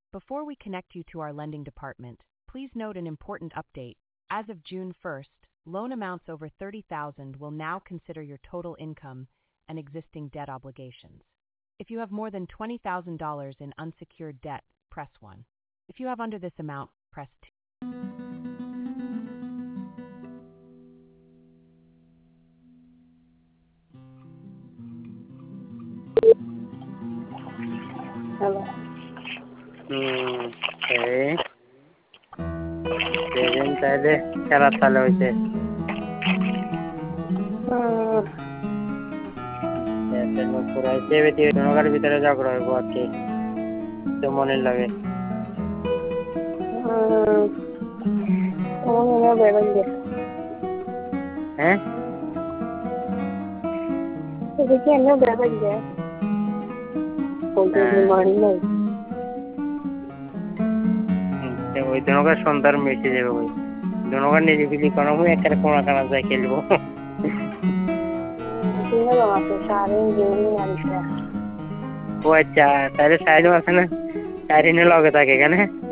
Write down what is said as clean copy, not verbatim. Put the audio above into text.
Before we connect you to our lending department, please note an important update. As of June 1st, loan amounts over $30,000 will now consider your total income and existing debt obligations. If you have more than $20,000 in unsecured debt, press 1. If you have under this amount, press 2. Hello. Okay. Seven তাহলে খেলা চালু হয়েছে পুরাইছে নগার ভিতরে ঝগড়া হইব আর কি তো মনে লাগে হ্যাঁ দেখি এনে বেড়াবেন যে ওই জনকার সন্ধ্যার মেসে যাবে ওই জনকার নিরিবিলি কোনো একটা কোনা কানা যায় খেলবো ও আচ্ছা তাহলে সাইডও আছে না সাইরিনের লগে থাকে এখানে